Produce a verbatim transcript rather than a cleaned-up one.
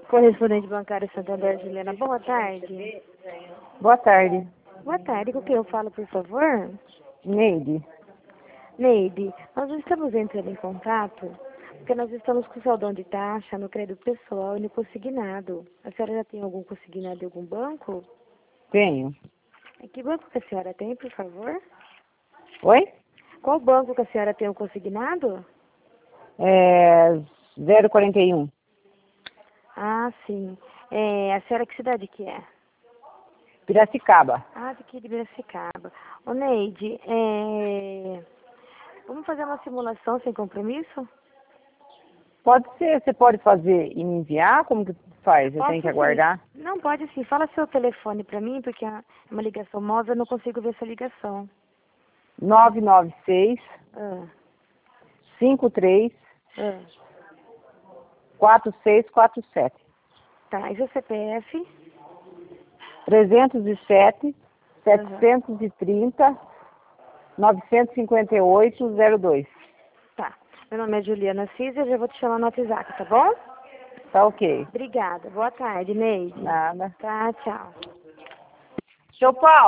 Correspondente bancário Santander, Juliana, boa tarde. Boa tarde. Boa tarde, com quem eu falo, por favor? Neide. Neide, nós estamos entrando em contato porque nós estamos com saldão de taxa no crédito pessoal e no consignado. A senhora já tem algum consignado em algum banco? Tenho. E que banco que a senhora tem, por favor? Oi? Qual banco que a senhora tem o consignado? É zero quarenta e um. Ah, sim. É, a senhora que cidade que é? Piracicaba. Ah, daqui de Piracicaba. Ô, Neide, é... vamos fazer uma simulação sem compromisso? Pode ser, você pode fazer e me enviar? Como que faz? Eu Posso tenho que sim. aguardar? Não, pode sim. Fala seu telefone pra mim, porque é uma ligação móvel, eu não consigo ver essa ligação. nove nove seis, Ah, cinco três, ah. quatro seis quatro sete. Tá, e seu C P F? trezentos e sete, setecentos e trinta, novecentos e cinquenta e oito, zero dois. Tá. Meu nome é Juliana Cis e eu já vou te chamar no WhatsApp, tá bom? Tá ok. Obrigada. Boa tarde, Neide. Nada. Tá, tchau. Seu Paulo.